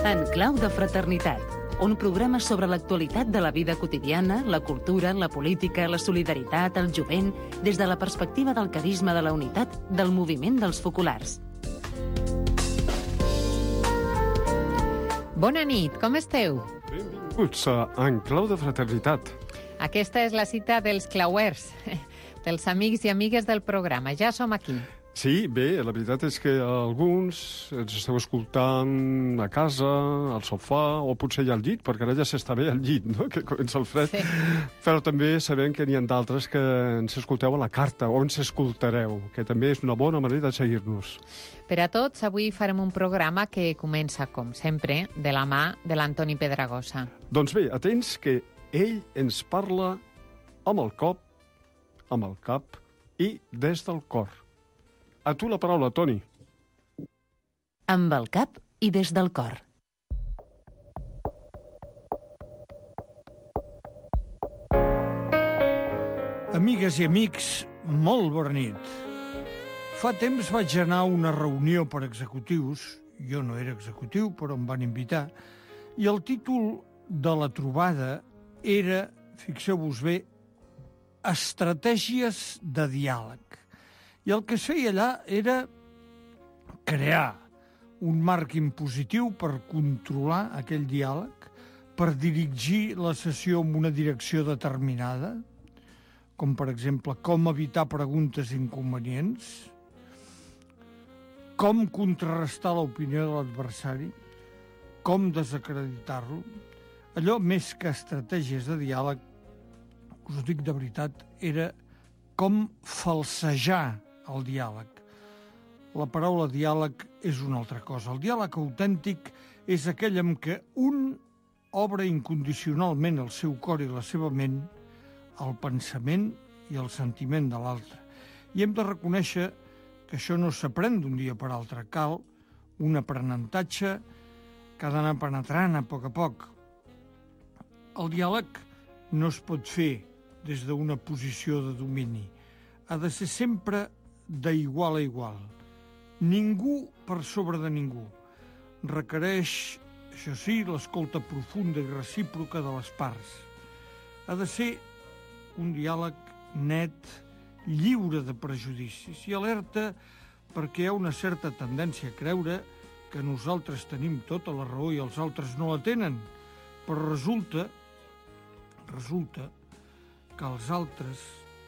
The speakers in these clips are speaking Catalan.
En clau de fraternitat, un programa sobre l'actualitat de la vida quotidiana, la cultura, la política, la solidaritat, el jovent, des de la perspectiva del carisma de la unitat del moviment dels focolars. Bona nit, com esteu? Benvinguts a En clau de fraternitat. Aquesta és la cita dels clauers, dels amics i amigues del programa. Ja som aquí. Sí, bé, la veritat és que alguns ens esteu escoltant a casa, al sofà, o potser ja al llit, perquè ara ja s'està bé al llit, no?, que comença el fred. Sí. Però també sabem que n'hi ha d'altres que ens escolteu a la carta, o ens escoltareu, que també és una bona manera de seguir-nos. Per a tots, avui farem un programa que comença, com sempre, de la mà de l'Antoni Pedragosa. Doncs bé, atents que ell ens parla amb el cop, amb el cap i des del cor. A tu la paraula, Toni. Amb el cap i des del cor. Amigues i amics, molt bona nit. Fa temps vaig anar a una reunió per executius, jo no era executiu, però em van invitar, i el títol de la trobada era, fixeu-vos bé, Estratègies de diàleg. I el que es feia allà era crear un marc impositiu per controlar aquell diàleg, per dirigir la sessió en una direcció determinada, com per exemple com evitar preguntes inconvenients, com contrarrestar l'opinió de l'adversari, com desacreditar-lo. Allò, més que estratègies de diàleg, us ho dic de veritat, era com falsejar el diàleg. La paraula diàleg és una altra cosa. El diàleg autèntic és aquell amb què un obre incondicionalment el seu cor i la seva ment al pensament i al sentiment de l'altre. I hem de reconèixer que això no s'aprèn d'un dia per altre. Cal un aprenentatge que ha d'anar penetrant a poc. El diàleg no es pot fer des d'una posició de domini. Ha de ser sempre d'igual a igual. Ningú per sobre de ningú. Requereix, això sí, l'escolta profunda i recíproca de les parts. Ha de ser un diàleg net, lliure de prejudicis i alerta perquè hi ha una certa tendència a creure que nosaltres tenim tota la raó i els altres no la tenen. Però resulta que els altres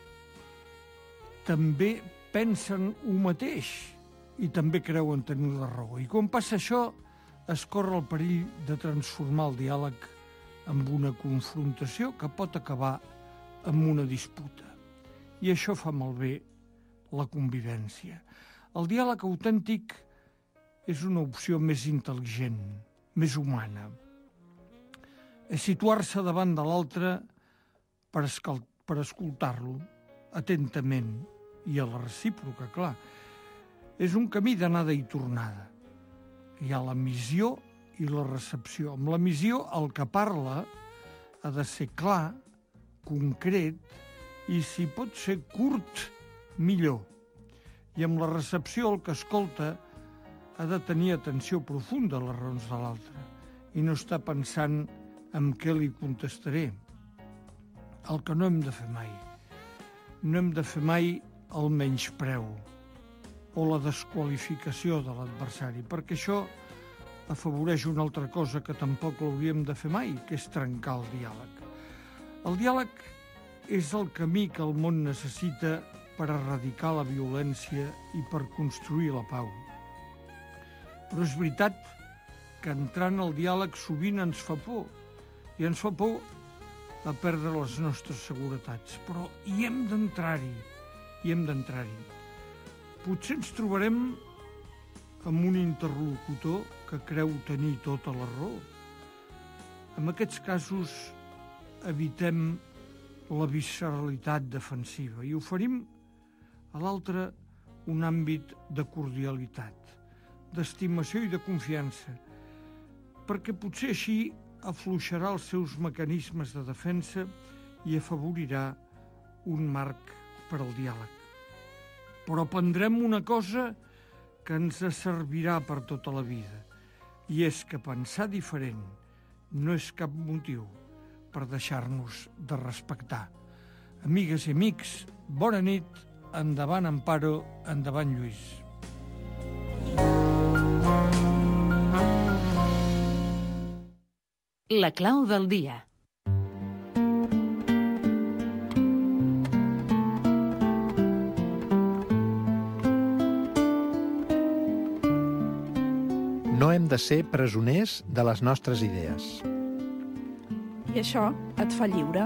també pensen el mateix i també creuen tenir la raó. I quan passa això, es corre el perill de transformar el diàleg en una confrontació que pot acabar amb una disputa. I això fa malbé la convivència. El diàleg autèntic és una opció més intel·ligent, més humana. És situar-se davant de l'altre per escoltar-lo atentament i a la recíproca, clar. És un camí d'anada i tornada. Hi ha la missió i la recepció. Amb la missió, el que parla ha de ser clar, concret i, si pot ser curt, millor. I amb la recepció, el que escolta ha de tenir atenció profunda a les raons de l'altre i no estar pensant en què li contestaré. El que no hem de fer mai. No hem de fer mai el menyspreu o la desqualificació de l'adversari, perquè això afavoreix una altra cosa que tampoc l'hauríem de fer mai, que és trencar el diàleg. El diàleg és el camí que el món necessita per erradicar la violència i per construir la pau. Però és veritat que entrant al diàleg sovint ens fa por, i ens fa por a perdre les nostres seguretats. Però hi hem d'entrar-hi. Potser ens trobarem amb un interlocutor que creu tenir tota la raó. En aquests casos evitem la visceralitat defensiva i oferim a l'altre un àmbit de cordialitat, d'estimació i de confiança, perquè potser així afluixarà els seus mecanismes de defensa i afavorirà un marc per al diàleg. Però aprendrem una cosa que ens servirà per tota la vida. I és que pensar diferent no és cap motiu per deixar-nos de respectar. Amigues i amics, bona nit, endavant Amparo, endavant Lluís. La clau del dia. No hem de ser presoners de les nostres idees. I això et fa lliure.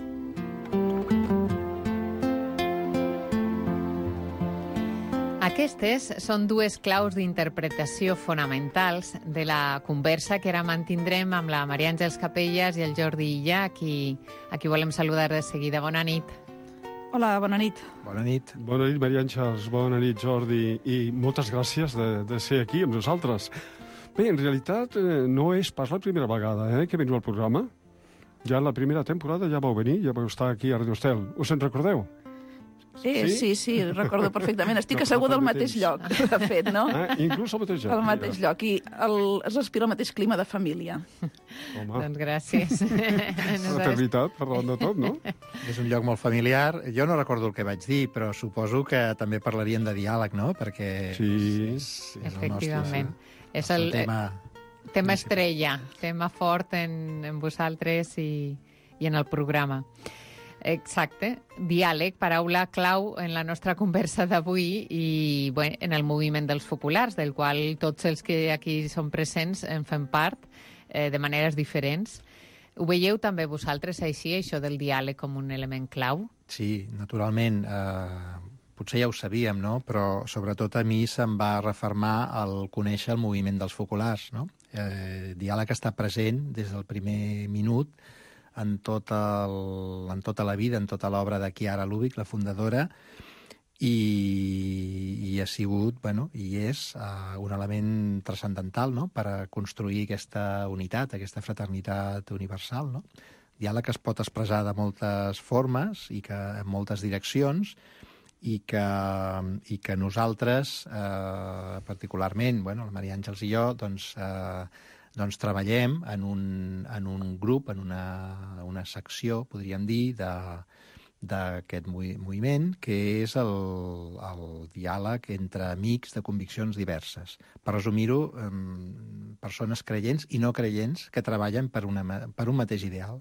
Aquestes són dues claus d'interpretació fonamentals de la conversa que ara mantindrem amb la Maria Àngels Capelles i el Jordi Illa, a qui volem saludar de seguida. Bona nit. Hola, bona nit. Bona nit. Bona nit, Maria Àngels, bona nit, Jordi, i moltes gràcies de ser aquí amb nosaltres. Bé, en realitat no és pas la primera vegada que veniu al programa. Ja en la primera temporada ja vau venir, ja vau estar aquí a Radio Estel. Us en recordeu? Sí, recordo perfectament. Estic asseguda al mateix lloc, de fet, no? Inclús al mateix lloc. Al mateix lloc, i es respira el mateix clima de família. Home, Doncs gràcies. fraternitat, parlant de tot, no? És un lloc molt familiar. Jo no recordo el que vaig dir, però suposo que també parlarien de diàleg, no? Perquè Sí. és el Efectivament. nostre, És el tema principal. estrella, tema fort en vosaltres i en el programa. Exacte, diàleg, paraula clau en la nostra conversa d'avui i en el moviment dels focolars, del qual tots els que aquí són presents en fem part de maneres diferents. Ho veieu també vosaltres així, això del diàleg com un element clau? Sí, naturalment. Potser ja ho sabíem, no? Però sobretot a mi se'm va refermar el conèixer el moviment dels focolars, no? Diàleg està present des del primer minut en tota la vida, en tota l'obra de Chiara Lubich, la fundadora, i ha sigut, i és un element transcendental, no?, per a construir aquesta unitat, aquesta fraternitat universal, no? Diàleg que es pot expressar de moltes formes i que en moltes direccions, i que nosaltres, particularment, la Maria Àngels i jo, doncs treballem en un grup, en una secció, podríem dir, d'aquest moviment, que és el diàleg entre amics de conviccions diverses. Per resumir-ho, persones creients i no creients que treballen per un mateix ideal.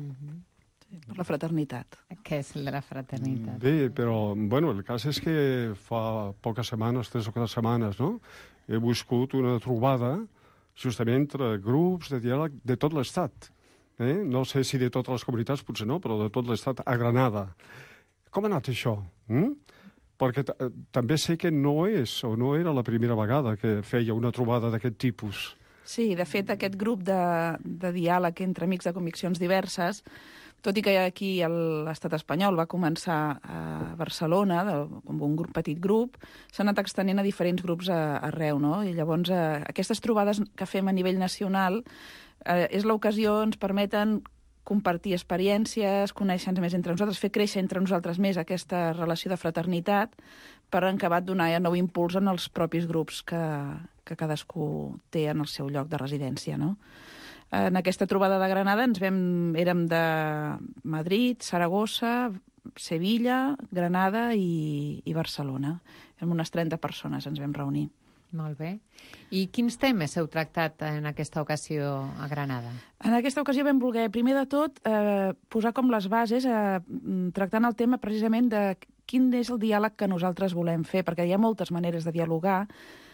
Per la fraternitat. Què és la fraternitat? Bé, però, el cas és que fa poques setmanes, 3 o 4 setmanes, no?, he buscat una trobada justament entre grups de diàleg de tot l'Estat. No sé si de totes les comunitats, potser no, però de tot l'Estat, a Granada. Com ha anat això? Perquè també sé que no era la primera vegada que feia una trobada d'aquest tipus. Sí, de fet, aquest grup de diàleg entre amics de conviccions diverses, tot i que aquí a l'estat espanyol va començar a Barcelona, com un petit grup, s'ha anat extenent a diferents grups arreu, no? I llavors aquestes trobades que fem a nivell nacional és l'ocasió, ens permeten compartir experiències, conèixer-nos més entre nosaltres, fer créixer entre nosaltres més aquesta relació de fraternitat per acabar donar nou impuls en els propis grups que cadascú té en el seu lloc de residència, no? En aquesta trobada de Granada érem de Madrid, Saragossa, Sevilla, Granada i Barcelona. Érem unes 30 persones, ens vam reunir. Molt bé. I quins temes heu tractat en aquesta ocasió a Granada? En aquesta ocasió vam voler, primer de tot, posar com les bases, tractant el tema precisament de quin és el diàleg que nosaltres volem fer, perquè hi ha moltes maneres de dialogar,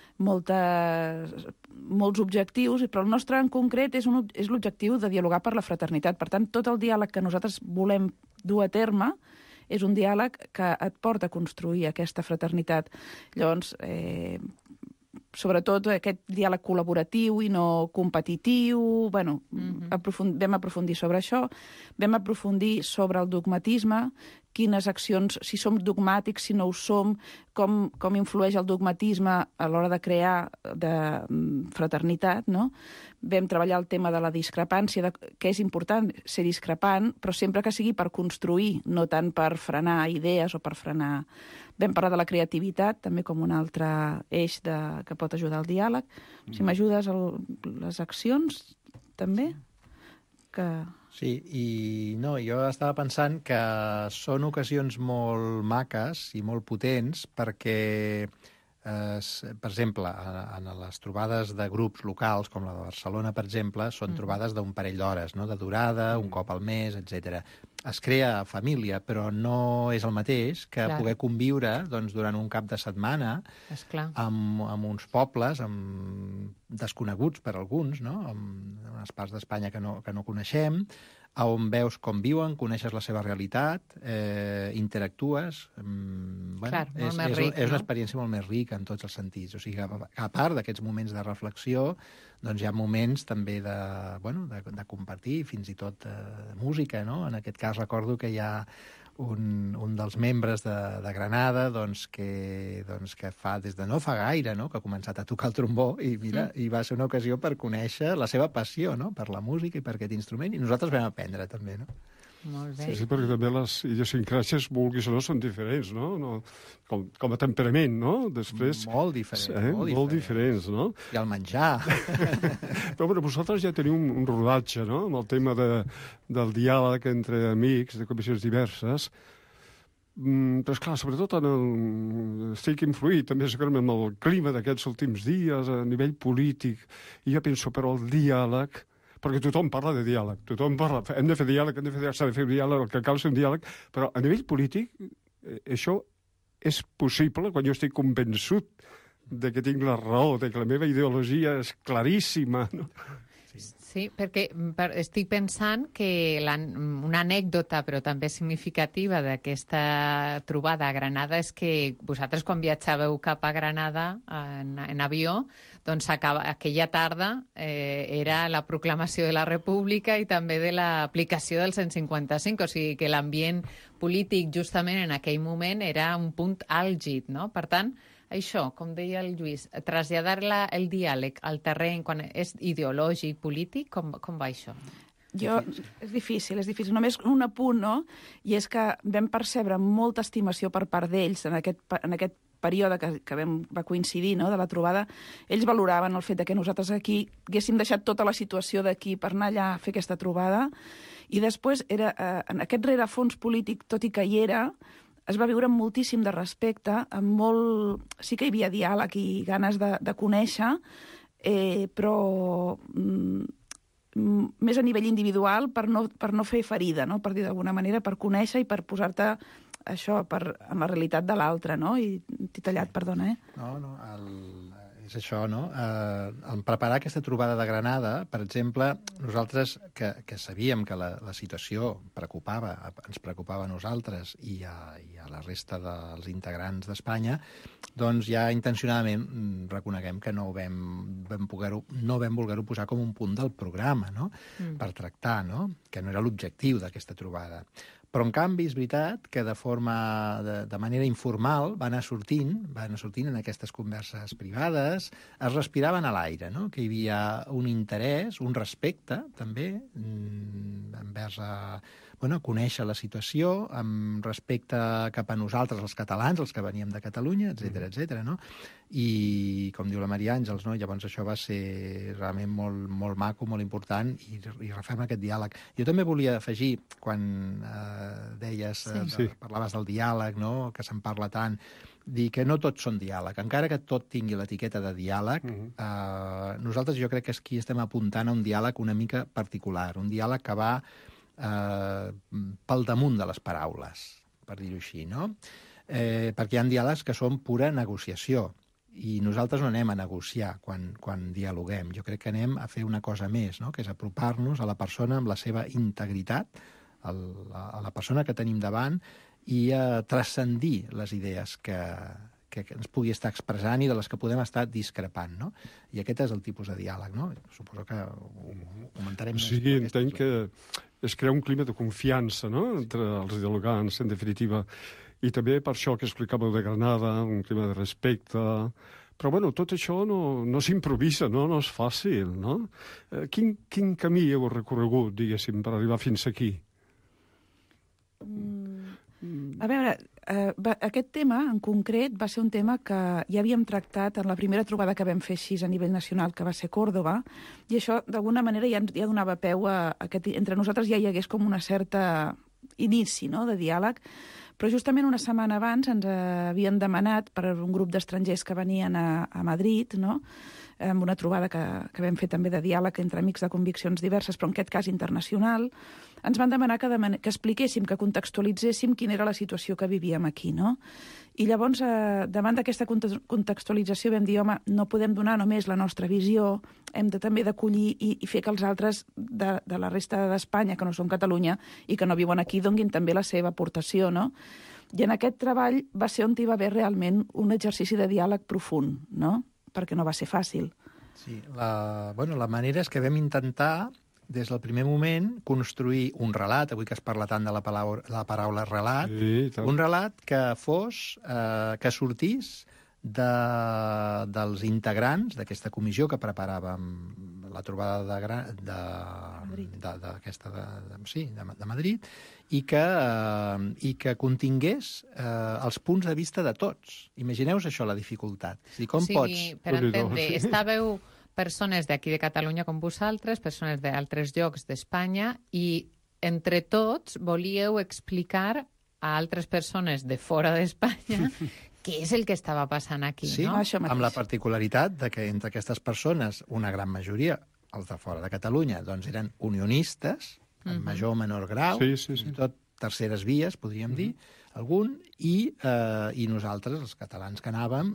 molts objectius, però el nostre en concret és l'objectiu de dialogar per la fraternitat. Per tant, tot el diàleg que nosaltres volem dur a terme és un diàleg que et porta a construir aquesta fraternitat. Llavors, sobretot aquest diàleg col·laboratiu i no competitiu, vam aprofundir sobre això, vam aprofundir sobre el dogmatisme, quines accions, si som dogmàtics, si no ho som, com influeix el dogmatisme a l'hora de crear de fraternitat, no? Vam treballar el tema de la discrepància, que és important ser discrepant, però sempre que sigui per construir, no tant per frenar idees o per frenar... Vam parlar de la creativitat, també com un altre eix que pot ajudar al diàleg. Si m'ajudes les accions, també? Sí, i no, jo estava pensant que són ocasions molt maques i molt potents perquè, per exemple, en les trobades de grups locals, com la de Barcelona, per exemple, són trobades d'un parell d'hores, no? De durada, un cop al mes, etc. Es crea família, però no és el mateix que poder conviure durant un cap de setmana amb uns pobles desconeguts per alguns, no? En unes parts d'Espanya que no coneixem, on veus com viuen, coneixes la seva realitat, interactues... És una experiència molt més rica en tots els sentits. O sigui, a part d'aquests moments de reflexió, doncs hi ha moments també de compartir, fins i tot de música, no? En aquest cas recordo que hi ha un dels membres de Granada que fa des de no fa gaire, no? Que ha començat a tocar el trombó i mira, i va ser una ocasió per conèixer la seva passió, no? Per la música i per aquest instrument, i nosaltres vam aprendre també, no? Molt bé. Sí, perquè també les idiosincràcies, vulguis o no, són diferents, no? Com a temperament, no? Després... Molt diferent. Molt diferents, no? I el menjar. Però vosaltres ja teniu un rodatge, no?, amb el tema del diàleg entre amics, de comissions diverses. Però, esclar, sobretot estic influït també segurament amb el clima d'aquests últims dies, a nivell polític, i jo penso, però el diàleg... Perquè tothom parla de diàleg, tothom parla, hem de fer diàleg, s'ha de fer un diàleg, el que cal és un diàleg, però a nivell polític això és possible quan jo estic convençut de que tinc la raó, de que la meva ideologia és claríssima, no? Sí, perquè estic pensant que una anècdota, però també significativa d'aquesta trobada a Granada és que vosaltres quan viatjàveu cap a Granada en avió, doncs aquella tarda era la proclamació de la República i també de l'aplicació del 155, o sigui que l'ambient polític justament en aquell moment era un punt àlgid, no? Per tant, això, com deia el Lluís, traslladar el diàleg al terreny quan és ideològic, polític, com va això? És difícil. Només un apunt, no? I és que vam percebre molta estimació per part d'ells en aquest període que va coincidir, no?, de la trobada. Ells valoraven el fet que nosaltres aquí haguéssim deixat tota la situació d'aquí per anar allà a fer aquesta trobada. I després, en aquest rerefons polític, tot i que hi era, es va viure amb moltíssim de respecte, sí que hi havia diàleg i ganes de conèixer, però més a nivell individual per no fer ferida, no? Per dir d'alguna manera, per conèixer i per posar-te això en la realitat de l'altre, no? I t'he tallat, perdona, No, és això, no? En preparar aquesta trobada de Granada, per exemple, nosaltres que sabíem que la situació ens preocupava a nosaltres i a la resta dels integrants d'Espanya, doncs ja intencionadament reconeguem que no vam voler-ho posar com un punt del programa, no? Per tractar, no? Que no era l'objectiu d'aquesta trobada. Però, en canvi, és veritat que de manera informal va anar sortint en aquestes converses privades, es respiraven a l'aire, no? Que hi havia un interès, un respecte, també, envers conèixer la situació, amb respecte cap a nosaltres, els catalans, els que veníem de Catalunya, etc., no? I, com diu la Maria Àngels, no? Llavors això va ser realment molt, molt maco, molt important, i referma aquest diàleg. Jo també volia afegir, quan parlaves del diàleg, no?, que se'n parla tant, dir que no tots són diàleg. Encara que tot tingui l'etiqueta de diàleg, nosaltres jo crec que aquí estem apuntant a un diàleg una mica particular, un diàleg que va pel damunt de les paraules, per dir-ho així, no? Perquè hi ha diàlegs que són pura negociació, i nosaltres no anem a negociar quan dialoguem. Jo crec que anem a fer una cosa més, no? Que és apropar-nos a la persona amb la seva integritat, a la persona que tenim davant, i a transcendir les idees que que ens pugui estar expressant i de les que podem estar discrepant, no? I aquest és el tipus de diàleg, no? Suposo que ho comentarem més. Sí, entenc que es crea un clima de confiança, no?, entre els dialogants, en definitiva. I també per això que explicàveu de Granada, un clima de respecte. Però, bueno, tot això no s'improvisa, no és fàcil, no? Quin camí heu recorregut, diguéssim, per arribar fins aquí? A veure, aquest tema en concret va ser un tema que ja havíem tractat en la primera trobada que vam fer així a nivell nacional, que va ser Còrdova, i això d'alguna manera ja donava peu a que entre nosaltres ja hi hagués com una certa inici, no?, de diàleg. Però justament una setmana abans ens havien demanat per un grup d'estrangers que venien a Madrid, no?, amb una trobada que vam fer també de diàleg entre amics de conviccions diverses, però en aquest cas internacional, ens van demanar que expliquéssim, que contextualitzéssim quina era la situació que vivíem aquí, no? I llavors, davant d'aquesta contextualització vam dir, home, no podem donar només la nostra visió, hem de també d'acollir i fer que els altres de la resta d'Espanya, que no són Catalunya i que no viuen aquí, donguin també la seva aportació, no? I en aquest treball va ser on hi va haver realment un exercici de diàleg profund, no?, perquè no va ser fàcil. Sí, la manera és que vam intentar, des del primer moment, construir un relat, avui que es parla tant de la paraula relat, un relat que fos, que sortís dels integrants d'aquesta comissió que preparàvem la trobada de Madrid i que contingués els punts de vista de tots. Imagineu-vos això, la dificultat. Per entendre, estàveu persones d'aquí de Catalunya com vosaltres, persones d'altres llocs d'Espanya, i entre tots volíeu explicar a altres persones de fora d'Espanya què és el que estava passant aquí, sí, no? Sí, amb la particularitat de que entre aquestes persones, una gran majoria, els de fora de Catalunya, doncs eren unionistes, en major o menor grau, i tot terceres vies, podríem dir, algun, i nosaltres, els catalans que anàvem,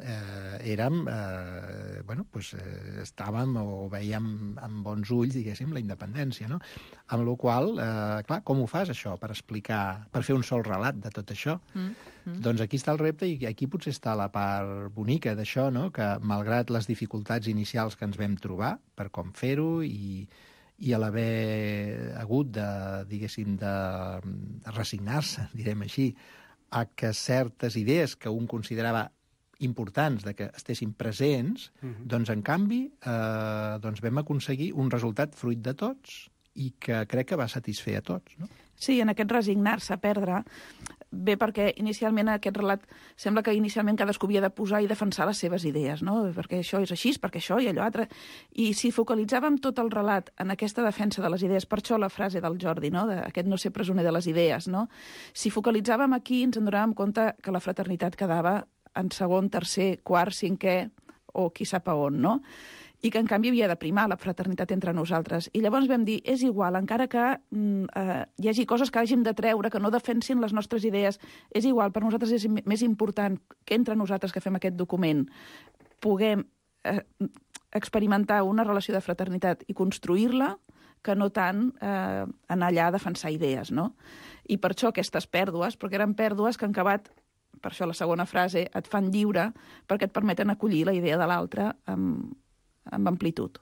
estàvem o veiem amb bons ulls, diguéssim, la independència, no? Amb la qual cosa, clar, com ho fas, això, per explicar, per fer un sol relat de tot això? Doncs aquí està el repte i aquí potser està la part bonica d'això, no?, que malgrat les dificultats inicials que ens vam trobar per com fer-ho i a l'haver hagut de, diguéssim, de resignar-se, direm així, a que certes idees que un considerava importants de que estessin presents, doncs, en canvi, vam aconseguir un resultat fruit de tots i que crec que va satisfer a tots, no? Sí, en aquest resignar-se a perdre, bé perquè inicialment aquest relat sembla que inicialment cadascú havia de posar i defensar les seves idees, no? Perquè això és així, perquè això i allò altre. I si focalitzàvem tot el relat en aquesta defensa de les idees, per això la frase del Jordi, no?, d'aquest no ser presoner de les idees, no? Si focalitzàvem aquí, ens adonàvem compte que la fraternitat quedava en segon, tercer, quart, cinquè o qui sap a on, no? I que, en canvi, havia de primar la fraternitat entre nosaltres. I llavors vam dir, és igual, encara que hi hagi coses que hàgim de treure, que no defensin les nostres idees, és igual, per nosaltres és més important que entre nosaltres que fem aquest document puguem experimentar una relació de fraternitat i construir-la, que no tant anar allà a defensar idees, no? I per això aquestes pèrdues, perquè eren pèrdues que han acabat, per això la segona frase, et fan lliure, perquè et permeten acollir la idea de l'altre amb amplitud.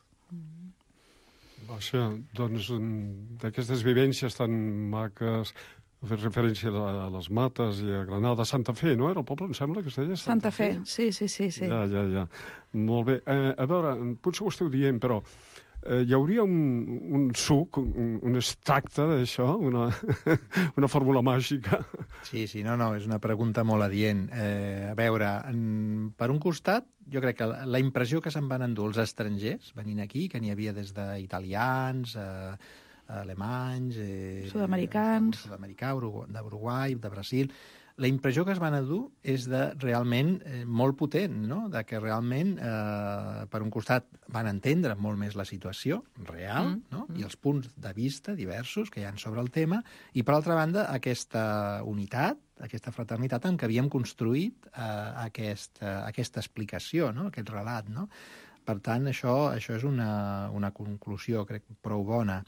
Vaja, doncs, d'aquestes vivències tan maques, fer referència a les Mates i a Granada, Santa Fe, no era el poble, em sembla que es deia? Santa Fe, sí. Ja. Molt bé. A veure, potser ho esteu dient, però hi hauria un suc, un extracte d'això, una fórmula màgica? Sí, no, és una pregunta molt adient. A veure, per un costat, jo crec que la impressió que se'n van endur els estrangers venint aquí, que n'hi havia des d'italians, alemanys, sud-americans, d'Uruguai, de Brasil. La impressió que es van endur és realment molt potent, no?, de que realment, per un costat, van entendre molt més la situació real, no?, i els punts de vista diversos que hi ha sobre el tema, i, per altra banda, aquesta unitat, aquesta fraternitat en què havíem construït aquesta explicació, no?, aquest relat, no? Per tant, això és una conclusió, crec, prou bona.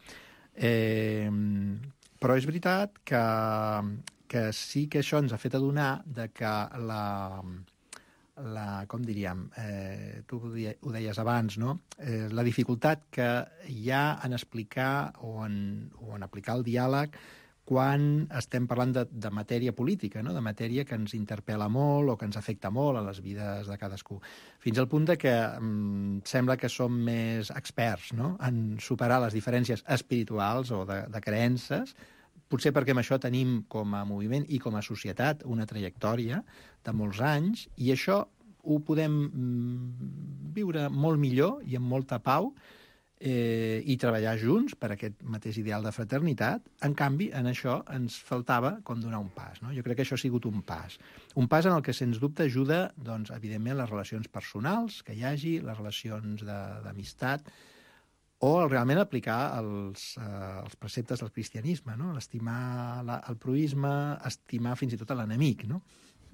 Però és veritat que sí que això ens ha fet adonar de que com diríem, tu ho deies abans, no? La dificultat que hi ha en explicar o en aplicar el diàleg quan estem parlant de matèria política, no? De matèria que ens interpel·la molt o que ens afecta molt a les vides de cadascú. Fins al punt de que sembla que som més experts, no? En superar les diferències espirituals o de creences, potser perquè amb això tenim com a moviment i com a societat una trajectòria de molts anys, i això ho podem viure molt millor i amb molta pau i treballar junts per aquest mateix ideal de fraternitat. En canvi, en això ens faltava com donar un pas, no? Jo crec que això ha sigut un pas. Un pas en el que, sens dubte, ajuda, doncs, evidentment, les relacions personals que hi hagi, les relacions d'amistat, o realment aplicar els preceptes del cristianisme, no? L'estimar el proïsme, estimar fins i tot l'enemic, no?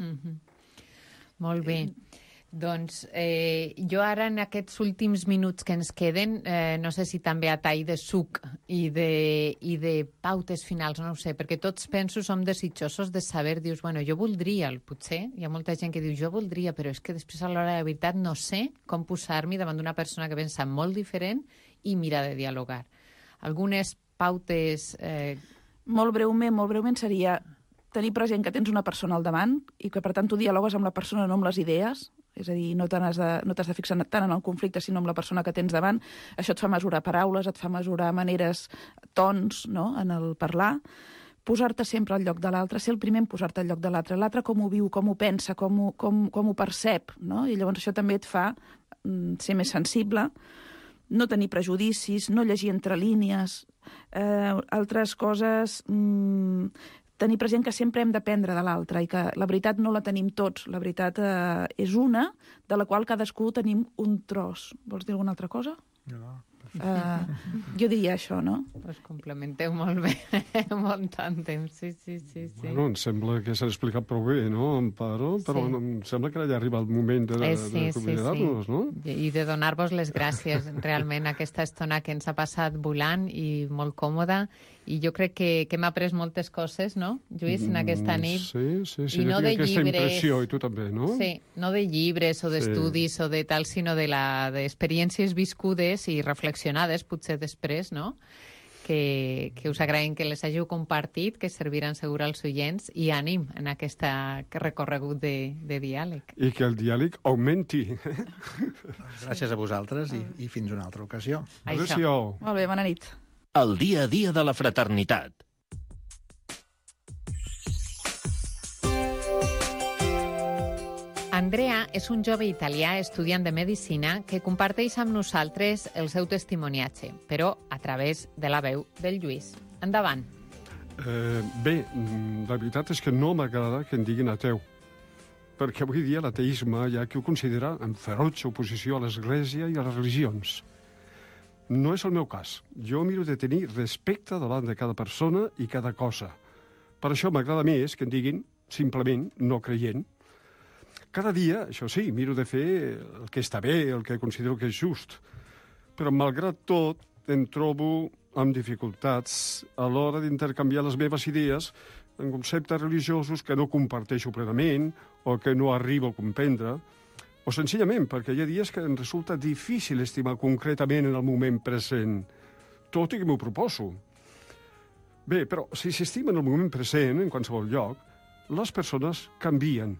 Molt bé. Doncs jo ara, en aquests últims minuts que ens queden, no sé si també a tall de suc i de pautes finals, no ho sé, perquè tots penso som desitjosos de saber, dius, bueno, jo voldria, potser, hi ha molta gent que diu, jo voldria, però és que després a l'hora de la veritat no sé com posar-m'hi davant d'una persona que pensa molt diferent i mira de dialogar. Algunes pautes... Molt breument seria tenir present que tens una persona al davant i que, per tant, tu dialogues amb la persona, no amb les idees. És a dir, no t'has de fixar tant en el conflicte, sinó amb la persona que tens davant. Això et fa mesurar paraules, et fa mesurar maneres, tons, no?, en el parlar. Posar-te sempre al lloc de l'altre, ser el primer en posar-te al lloc de l'altre. L'altre com ho viu, com ho pensa, com ho percep, no? I llavors això també et fa ser més sensible, no tenir prejudicis, no llegir entre línies, altres coses... tenir present que sempre hem d'aprendre de l'altre i que la veritat no la tenim tots. La veritat és una, de la qual cadascú tenim un tros. Vols dir alguna altra cosa? No. Jo diria això, no? Us complementeu molt bé, molt tàndem, sí. Bueno, em sembla que s'ha explicat prou bé, no, Amparo? Però Sí. em sembla que ja arriba el moment de acomiadar-nos, no? I de donar-vos les gràcies, realment, aquesta estona que ens ha passat volant i molt còmoda. I jo crec que hem après moltes coses, no, Lluís, en aquesta nit? Sí, I no jo de tinc aquesta llibres. impressió, i tu també, no? Sí, no de llibres o d'estudis o de tal, sinó d'experiències viscudes i reflexionades, potser després, no?, que us agraïm que les hàgiu compartit, que serviran segur als oients, i ànim en aquest recorregut de diàleg. I que el diàleg augmenti. Gràcies a vosaltres i fins una altra ocasió. Adéu-siau. Molt bé, bona nit. El dia a dia de la fraternitat. Andrea és un jove italià estudiant de Medicina que comparteix amb nosaltres el seu testimoniatge, però a través de la veu del Lluís. Endavant. Bé, la veritat és que no m'agrada que em diguin ateu, perquè avui dia l'ateisme hi ha qui ho considera en ferotge oposició a l'Església i a les religions. No és el meu cas. Jo miro de tenir respecte davant de cada persona i cada cosa. Per això m'agrada més que em diguin simplement no creient. Cada dia, això sí, miro de fer el que està bé, el que considero que és just. Però, malgrat tot, em trobo amb dificultats a l'hora d'intercanviar les meves idees en conceptes religiosos que no comparteixo plenament o que no arribo a comprendre, o senzillament perquè hi ha dies que em resulta difícil estimar concretament en el moment present, tot i que m'ho proposo. Bé, però si s'estima en el moment present, en qualsevol lloc, les persones canvien.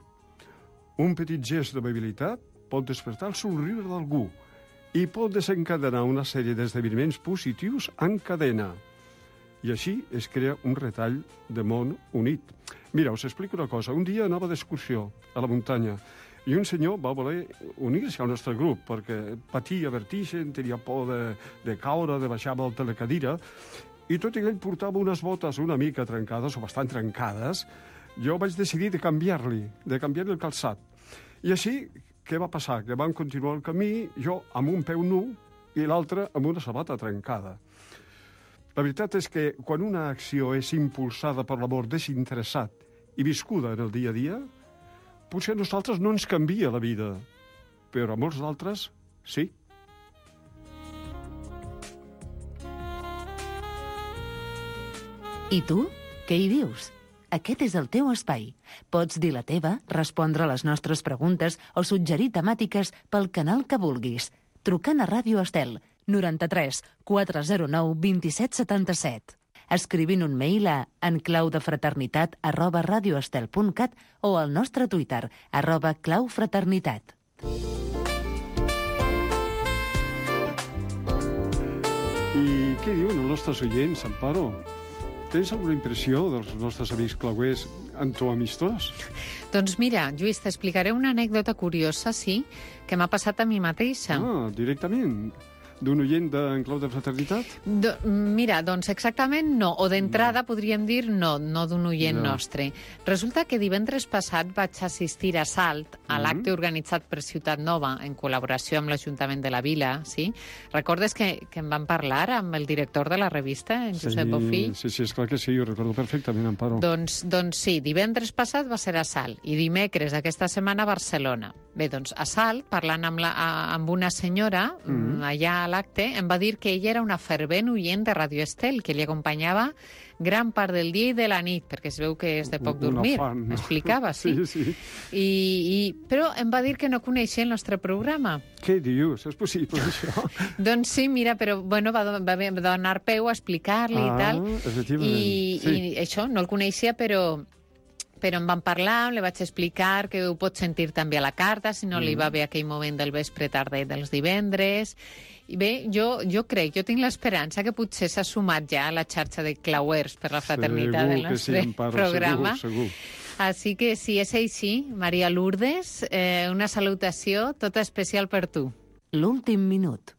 Un petit gest d'amabilitat pot despertar el somriure d'algú i pot desencadenar una sèrie d'esdeveniments positius en cadena. I així es crea un retall de món unit. Mira, us explico una cosa. Un dia anava d'excursió a la muntanya i un senyor va voler unir-se al nostre grup perquè patia vertigen, tenia por de caure, de baixar amb el telecadira, i tot i que ell portava unes botes una mica trencades, o bastant trencades, jo vaig decidir de canviar-li el calçat. I així, què va passar? Que vam continuar el camí, jo amb un peu nu i l'altre amb una sabata trencada. La veritat és que quan una acció és impulsada per l'amor desinteressat i viscuda en el dia a dia, potser a nosaltres no ens canvia la vida, però a molts d'altres sí. I tu, què hi dius? aquest és el teu espai. Pots dir la teva, respondre a les nostres preguntes o suggerir temàtiques pel canal que vulguis. Trucant a Ràdio Estel, 93 409 2777. Escrivint un mail a enclaudefraternitat@radioestel.cat o al nostre Twitter, @claufraternitat. I què diuen els nostres oients, Amparo? Tens alguna impressió dels nostres amics clauers en to amistós? Doncs mira, Lluís, t'explicaré una anècdota curiosa, sí, que m'ha passat a mi mateixa. Ah, directament? D'un oient d'en Clau de Fraternitat? Mira, doncs exactament no. O d'entrada podríem dir no d'un oient nostre. Resulta que divendres passat vaig assistir a Salt, a l'acte organitzat per Ciutat Nova, en col·laboració amb l'Ajuntament de la Vila, sí? Recordes que en vam parlar amb el director de la revista, en Josep Bofill? Sí, esclar que sí, ho recordo perfectament, Amparo. Doncs sí, divendres passat va ser a Salt i dimecres aquesta setmana a Barcelona. Bé, doncs a Salt, parlant amb una senyora, allà a l'acte, em va dir que ella era una fervent oient de Radio Estel, que li acompanyava gran part del dia i de la nit, perquè es veu que és de poc dormir. M'explicava, sí. Però em va dir que no coneixia el nostre programa. Què dius? És possible, això? Doncs sí, mira, però bueno, va donar peu a explicar-li i tal. I això, no el coneixia, però em van parlar, li vaig explicar que ho pot sentir també a la carta, si no li va bé aquell moment del vespre tardet dels divendres. I bé, jo tinc l'esperança que potser s'ha sumat ja a la xarxa de clauers per la fraternitat del nostre programa. Segur. Així que si és així, Maria Lourdes, una salutació tota especial per tu. L'últim minut.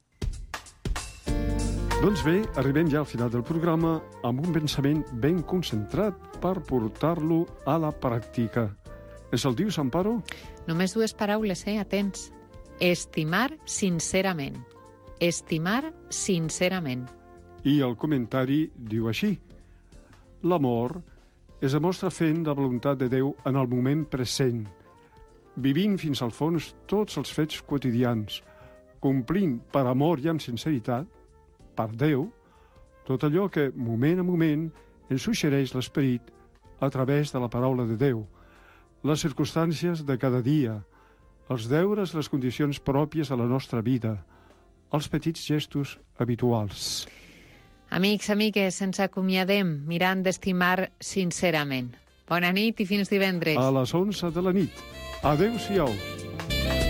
Doncs bé, arribem ja al final del programa amb un pensament ben concentrat per portar-lo a la pràctica. És el dius, Amparo? Només dues paraules, atents. Estimar sincerament. Estimar sincerament. I el comentari diu així: l'amor es demostra fent la voluntat de Déu en el moment present, vivint fins al fons tots els fets quotidians, complint per amor i amb sinceritat, per Déu, tot allò que, moment a moment, ens suggereix l'esperit a través de la paraula de Déu, les circumstàncies de cada dia, els deures, les condicions pròpies de la nostra vida, els petits gestos habituals. Amics, amigues, ens acomiadem mirant d'estimar sincerament. Bona nit i fins divendres. A les 11 de la nit. Adéu-siau.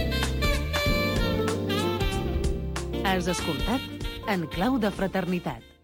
Has escoltat En Clau de Fraternitat.